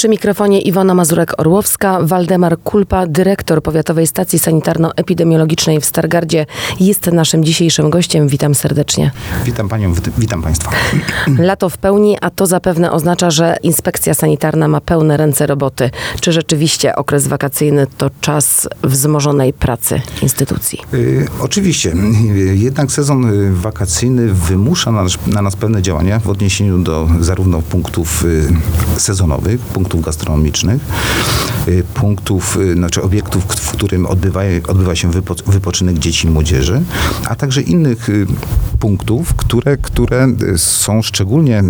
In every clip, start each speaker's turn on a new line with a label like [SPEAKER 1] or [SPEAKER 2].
[SPEAKER 1] Przy mikrofonie Iwona Mazurek-Orłowska. Waldemar Kulpa, dyrektor Powiatowej Stacji Sanitarno-Epidemiologicznej w Stargardzie, jest naszym dzisiejszym gościem. Witam serdecznie.
[SPEAKER 2] Witam panią, witam państwa.
[SPEAKER 1] Lato w pełni, a to zapewne oznacza, że inspekcja sanitarna ma pełne ręce roboty. Czy rzeczywiście okres wakacyjny to czas wzmożonej pracy instytucji?
[SPEAKER 2] Oczywiście. Jednak sezon wakacyjny wymusza na nas pewne działania w odniesieniu do zarówno punktów sezonowych, punktów gastronomicznych, punktów, znaczy obiektów, w którym odbywa się wypoczynek dzieci i młodzieży, a także innych punktów, które są szczególnie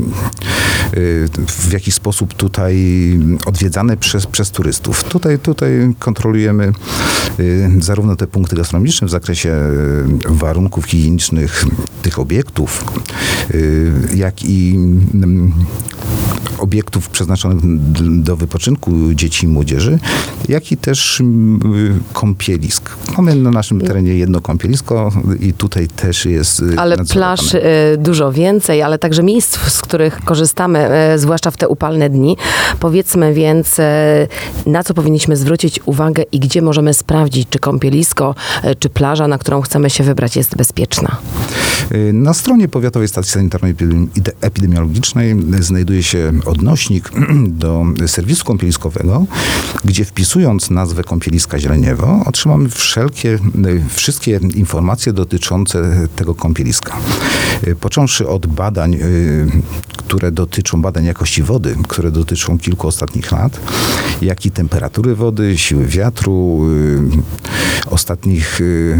[SPEAKER 2] w jakiś sposób tutaj odwiedzane przez turystów. Tutaj kontrolujemy zarówno te punkty gastronomiczne w zakresie warunków higienicznych tych obiektów, jak i obiektów przeznaczonych do wypoczynku dzieci i młodzieży, jak i też kąpielisk. Mamy na naszym terenie jedno kąpielisko i tutaj też jest...
[SPEAKER 1] Ale plaż dużo więcej, ale także miejsc, z których korzystamy, zwłaszcza w te upalne dni. Powiedzmy więc, na co powinniśmy zwrócić uwagę i gdzie możemy sprawdzić, czy kąpielisko, czy plaża, na którą chcemy się wybrać, jest bezpieczna.
[SPEAKER 2] Na stronie Powiatowej Stacji Sanitarno-Epidemiologicznej znajduje się odnośnik do serwisu kąpieliskowego, gdzie wpisując nazwę kąpieliska Zieleniewo otrzymamy wszystkie informacje dotyczące tego kąpieliska. Począwszy od badań, które dotyczą badań jakości wody, które dotyczą kilku ostatnich lat, jak i temperatury wody, siły wiatru, ostatnich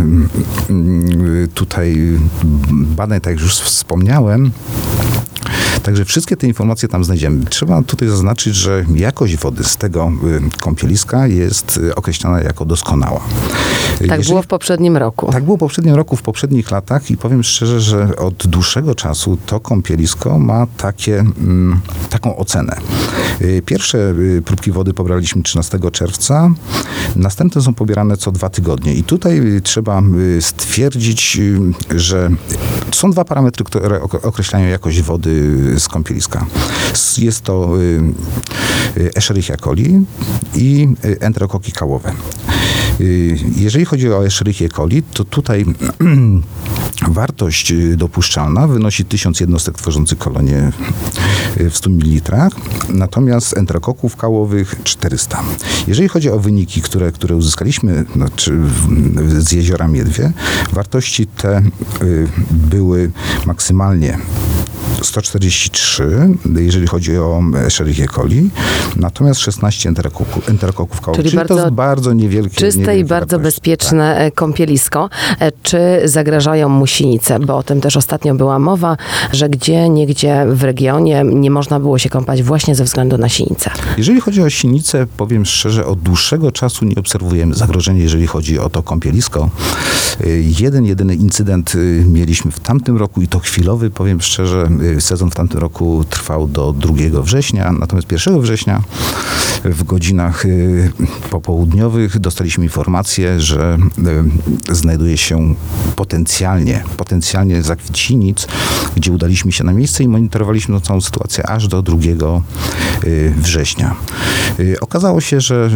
[SPEAKER 2] tutaj badań, tak jak już wspomniałem. Także wszystkie te informacje tam znajdziemy. Trzeba tutaj zaznaczyć, że jakość wody z tego kąpieliska jest określana jako doskonała.
[SPEAKER 1] Tak było w poprzednim roku.
[SPEAKER 2] Tak było w poprzednim roku, w poprzednich latach i powiem szczerze, że od dłuższego czasu to kąpielisko ma taką ocenę. Pierwsze próbki wody pobraliśmy 13 czerwca, następne są pobierane co 2 tygodnie. I tutaj trzeba stwierdzić, że są 2 parametry, które określają jakość wody z kąpieliska. Jest to Escherichia coli i enterokoki kałowe. Jeżeli chodzi o Escherichia coli, to tutaj wartość dopuszczalna wynosi 1000 jednostek tworzących kolonię w 100 ml, natomiast enterokoków kałowych 400. Jeżeli chodzi o wyniki, które uzyskaliśmy z jeziora Miedwie, wartości te były maksymalnie 143, jeżeli chodzi o Escherichia coli, natomiast 16 enterokoków kałowych. Czyli to jest bardzo niewielkie.
[SPEAKER 1] Czyste i bardzo bezpieczne kąpielisko. Czy zagrażają mu sinice? Bo o tym też ostatnio była mowa, że gdzieniegdzie w regionie nie można było się kąpać właśnie ze względu na sinice.
[SPEAKER 2] Jeżeli chodzi o sinice, powiem szczerze, od dłuższego czasu nie obserwujemy zagrożenia, jeżeli chodzi o to kąpielisko. Jedyny incydent mieliśmy w tamtym roku i to chwilowy, powiem szczerze, sezon w tamtym roku trwał do 2 września, natomiast 1 września w godzinach popołudniowych dostaliśmy informację, że znajduje się potencjalnie zakwit sinic, gdzie udaliśmy się na miejsce i monitorowaliśmy tą całą sytuację aż do 2 września. Okazało się, że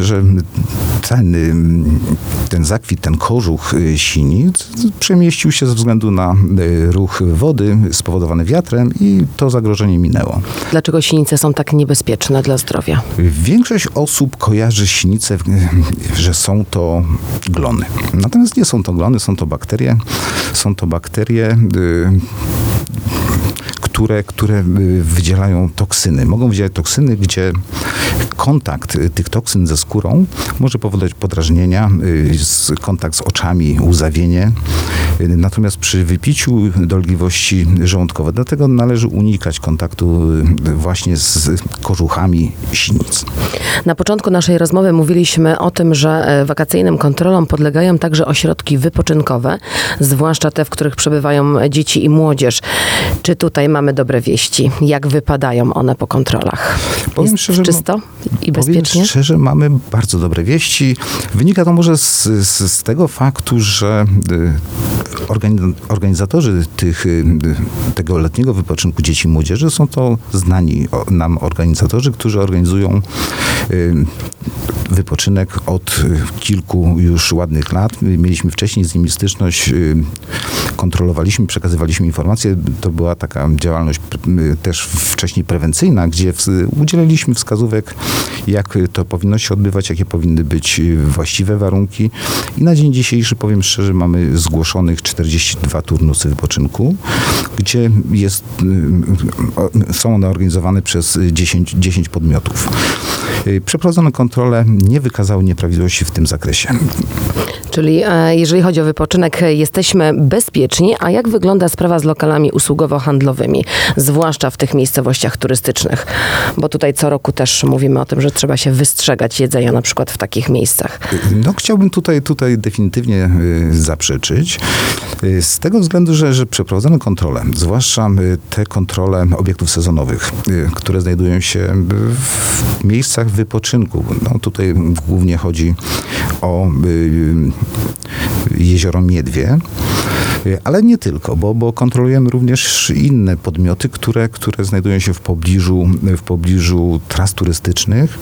[SPEAKER 2] ten zakwit, ten kożuch sinic przemieścił się ze względu na ruch wody spowodowany wiatrem i to zagrożenie minęło.
[SPEAKER 1] Dlaczego sinice są tak niebezpieczne dla zdrowia?
[SPEAKER 2] Większość osób kojarzy sinice, że są to glony. Natomiast nie są to glony, są to bakterie. Są to bakterie, które wydzielają toksyny. Mogą wydzielać toksyny, gdzie kontakt tych toksyn ze skórą może powodować podrażnienia, kontakt z oczami, łzawienie. Natomiast przy wypiciu dolegliwości żołądkowe, dlatego należy unikać kontaktu właśnie z kożuchami sinic.
[SPEAKER 1] Na początku naszej rozmowy mówiliśmy o tym, że wakacyjnym kontrolom podlegają także ośrodki wypoczynkowe, zwłaszcza te, w których przebywają dzieci i młodzież. Czy tutaj mamy dobre wieści? Jak wypadają one po kontrolach?
[SPEAKER 2] Powiem
[SPEAKER 1] Jest
[SPEAKER 2] szczerze,
[SPEAKER 1] czysto i bezpiecznie?
[SPEAKER 2] Powiem szczerze, mamy bardzo dobre wieści. Wynika to może z tego faktu, że Organizatorzy tego letniego wypoczynku dzieci i młodzieży są to znani nam organizatorzy, którzy organizują wypoczynek od kilku już ładnych lat. Mieliśmy wcześniej z nimi styczność, kontrolowaliśmy, przekazywaliśmy informacje. To była taka działalność też wcześniej prewencyjna, gdzie udzielaliśmy wskazówek, jak to powinno się odbywać, jakie powinny być właściwe warunki. I na dzień dzisiejszy, powiem szczerze, mamy zgłoszonych 42 turnusy wypoczynku, gdzie są one organizowane przez 10 podmiotów. Przeprowadzone kontrole nie wykazały nieprawidłowości w tym zakresie.
[SPEAKER 1] Czyli jeżeli chodzi o wypoczynek, jesteśmy bezpieczni, a jak wygląda sprawa z lokalami usługowo-handlowymi, zwłaszcza w tych miejscowościach turystycznych? Bo tutaj co roku też mówimy o tym, że trzeba się wystrzegać jedzenia na przykład w takich miejscach.
[SPEAKER 2] No chciałbym tutaj definitywnie zaprzeczyć. Z tego względu, że przeprowadzone kontrole, zwłaszcza te kontrole obiektów sezonowych, które znajdują się w miejscach wypoczynku. No tutaj głównie chodzi o jezioro Miedwie, ale nie tylko, bo kontrolujemy również inne podmioty, które znajdują się w pobliżu tras turystycznych.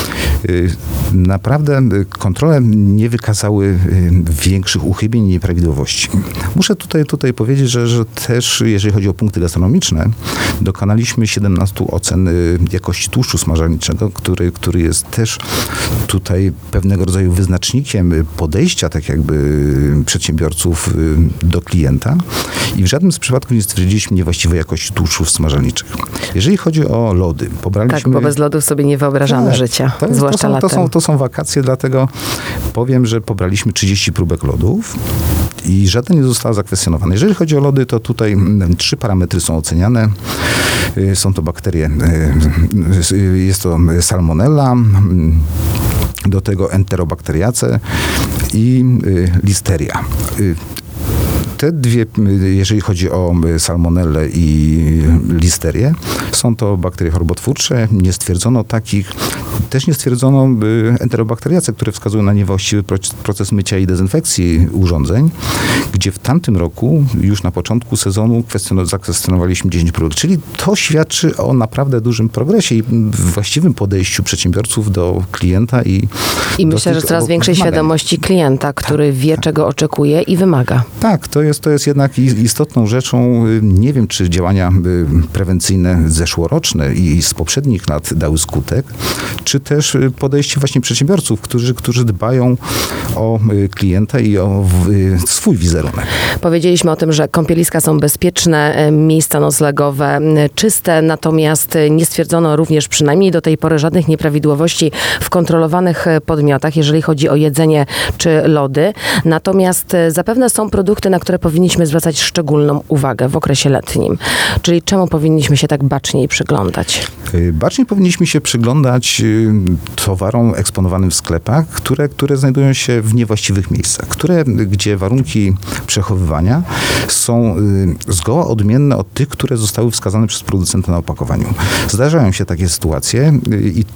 [SPEAKER 2] Naprawdę kontrole nie wykazały większych uchybień i nieprawidłowości. Muszę tutaj powiedzieć, że też jeżeli chodzi o punkty gastronomiczne, dokonaliśmy 17 ocen jakości tłuszczu smażalniczego, który jest też tutaj pewnego rodzaju wyznacznikiem podejścia tak jakby przedsiębiorców do klienta i w żadnym z przypadków nie stwierdziliśmy niewłaściwej jakości tłuszczów smażalniczych. Jeżeli chodzi o lody, pobraliśmy...
[SPEAKER 1] Tak, bo bez lodów sobie nie wyobrażamy życia, zwłaszcza latem.
[SPEAKER 2] To są wakacje, dlatego powiem, że pobraliśmy 30 próbek lodów i żadna nie została zakwestionowana. Jeżeli chodzi o lody, to tutaj 3 parametry są oceniane. Są to bakterie, jest to salmonella, do tego enterobakteriace i listeria. Te dwie, jeżeli chodzi o salmonellę i listerię, są to bakterie chorobotwórcze. Nie stwierdzono takich, też nie stwierdzono enterobakteriace, które wskazują na niewłaściwy proces mycia i dezynfekcji urządzeń, gdzie w tamtym roku, już na początku sezonu, zakwestionowaliśmy 10 produktów. Czyli to świadczy o naprawdę dużym progresie i właściwym podejściu przedsiębiorców do klienta i
[SPEAKER 1] myślę, że coraz większej świadomości klienta, który wie, czego oczekuje i wymaga.
[SPEAKER 2] Tak, to jest jednak istotną rzeczą. Nie wiem, czy działania prewencyjne zeszłoroczne i z poprzednich lat dały skutek, czy też podejście właśnie przedsiębiorców, którzy dbają o klienta i o swój wizerunek.
[SPEAKER 1] Powiedzieliśmy o tym, że kąpieliska są bezpieczne, miejsca noclegowe czyste, natomiast nie stwierdzono również przynajmniej do tej pory żadnych nieprawidłowości w kontrolowanych podmiotach, jeżeli chodzi o jedzenie czy lody. Natomiast zapewne są produkty, na które powinniśmy zwracać szczególną uwagę w okresie letnim. Czyli czemu powinniśmy się tak baczniej przyglądać?
[SPEAKER 2] Baczniej powinniśmy się przyglądać towarom eksponowanym w sklepach, które znajdują się w niewłaściwych miejscach, gdzie warunki przechowywania są zgoła odmienne od tych, które zostały wskazane przez producenta na opakowaniu. Zdarzają się takie sytuacje i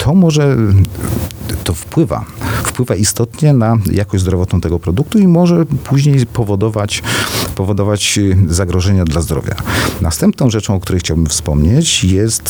[SPEAKER 2] to wpływa istotnie na jakość zdrowotną tego produktu i może później powodować zagrożenia dla zdrowia. Następną rzeczą, o której chciałbym wspomnieć,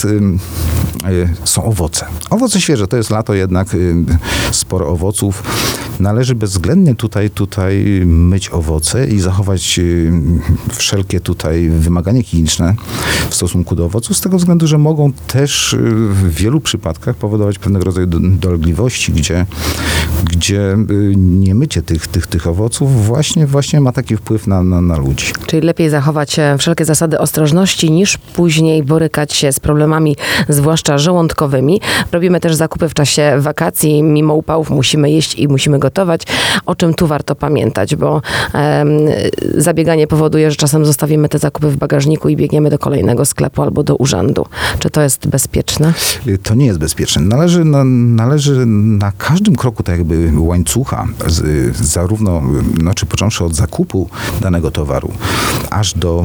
[SPEAKER 2] są owoce. Owoce świeże, to jest lato jednak, sporo owoców. Należy bezwzględnie tutaj myć owoce i zachować wszelkie tutaj wymagania higieniczne w stosunku do owoców, z tego względu, że mogą też w wielu przypadkach powodować pewnego rodzaju dolegliwości, gdzie niemycie tych owoców właśnie ma taki wpływ na ludzi.
[SPEAKER 1] Czyli lepiej zachować wszelkie zasady ostrożności, niż później borykać się z problemami, zwłaszcza żołądkowymi. Robimy też zakupy w czasie wakacji. Mimo upałów musimy jeść i musimy gotować. O czym tu warto pamiętać, bo zabieganie powoduje, że czasem zostawimy te zakupy w bagażniku i biegniemy do kolejnego sklepu albo do urzędu. Czy to jest bezpieczne?
[SPEAKER 2] To nie jest bezpieczne. Należy na każdym kroku tak jakby jakby łańcucha, zarówno, czy począwszy od zakupu danego towaru, aż do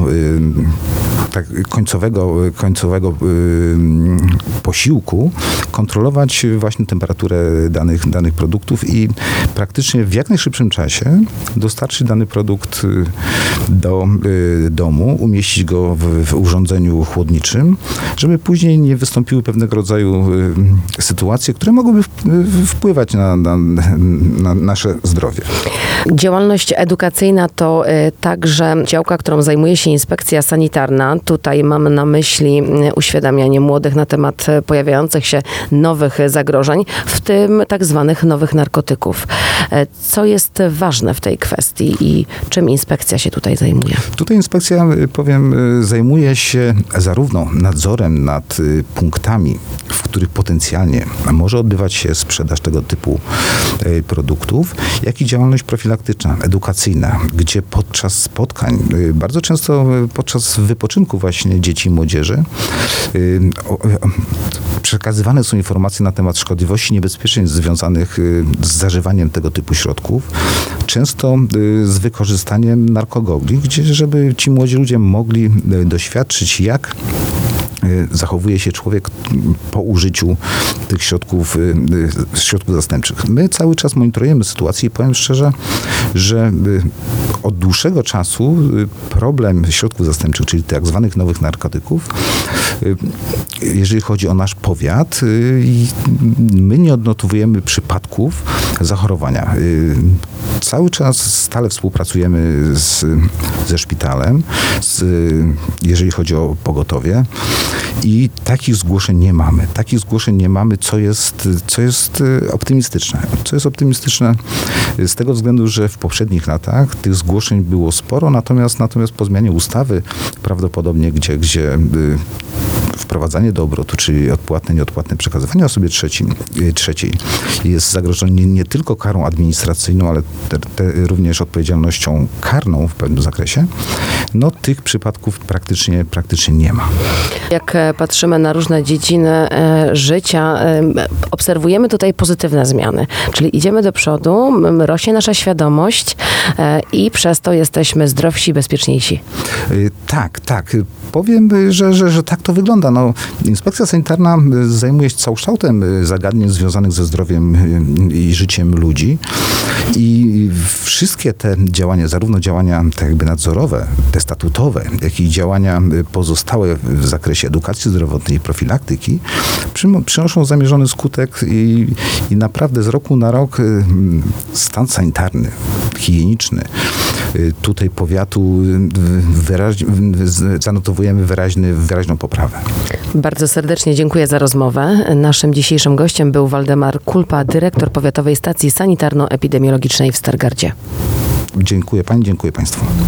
[SPEAKER 2] końcowego posiłku, kontrolować właśnie temperaturę danych produktów i praktycznie w jak najszybszym czasie dostarczyć dany produkt do domu, umieścić go w urządzeniu chłodniczym, żeby później nie wystąpiły pewnego rodzaju sytuacje, które mogłyby wpływać na nasze zdrowie.
[SPEAKER 1] Działalność edukacyjna to także działka, którą zajmuje się inspekcja sanitarna. Tutaj mam na myśli uświadamianie młodych na temat pojawiających się nowych zagrożeń, w tym tak zwanych nowych narkotyków. Co jest ważne w tej kwestii i czym inspekcja się tutaj zajmuje?
[SPEAKER 2] Tutaj inspekcja, zajmuje się zarówno nadzorem nad punktami, w których potencjalnie może odbywać się sprzedaż tego typu produktów, jak i działalność profilaktyczna, edukacyjna, gdzie podczas spotkań, bardzo często podczas wypoczynku właśnie dzieci i młodzieży, przekazywane są informacje na temat szkodliwości i niebezpieczeństw związanych z zażywaniem tego typu środków, często z wykorzystaniem narkogogli, żeby ci młodzi ludzie mogli doświadczyć, jak zachowuje się człowiek po użyciu tych środków zastępczych. My cały czas monitorujemy sytuację i powiem szczerze, że od dłuższego czasu problem środków zastępczych, czyli tak zwanych nowych narkotyków, jeżeli chodzi o nasz powiat, my nie odnotowujemy przypadków zachorowania. Cały czas stale współpracujemy ze szpitalem, jeżeli chodzi o pogotowie, i takich zgłoszeń nie mamy. Co jest optymistyczne. Co jest optymistyczne z tego względu, że w poprzednich latach tych zgłoszeń było sporo, natomiast po zmianie ustawy prawdopodobnie, gdzie wprowadzanie do obrotu, czyli odpłatne, nieodpłatne przekazywanie osobie trzeciej jest zagrożone nie tylko karą administracyjną, ale również odpowiedzialnością karną w pewnym zakresie, tych przypadków praktycznie nie ma.
[SPEAKER 1] Jak patrzymy na różne dziedziny życia, obserwujemy tutaj pozytywne zmiany. Czyli idziemy do przodu, rośnie nasza świadomość i przez to jesteśmy zdrowsi, bezpieczniejsi.
[SPEAKER 2] Tak. Powiem, że tak to wygląda. Inspekcja sanitarna zajmuje się całokształtem zagadnień związanych ze zdrowiem i życiem ludzi i wszystkie te działania, zarówno działania tak jakby nadzorowe, te statutowe, jak i działania pozostałe w zakresie edukacji zdrowotnej i profilaktyki przynoszą zamierzony skutek i naprawdę z roku na rok stan sanitarny, higieniczny tutaj powiatu zanotowujemy wyraźną poprawę.
[SPEAKER 1] Bardzo serdecznie dziękuję za rozmowę. Naszym dzisiejszym gościem był Waldemar Kulpa, dyrektor Powiatowej Stacji Sanitarno-Epidemiologicznej w Stargardzie.
[SPEAKER 2] Dziękuję pani, dziękuję państwu.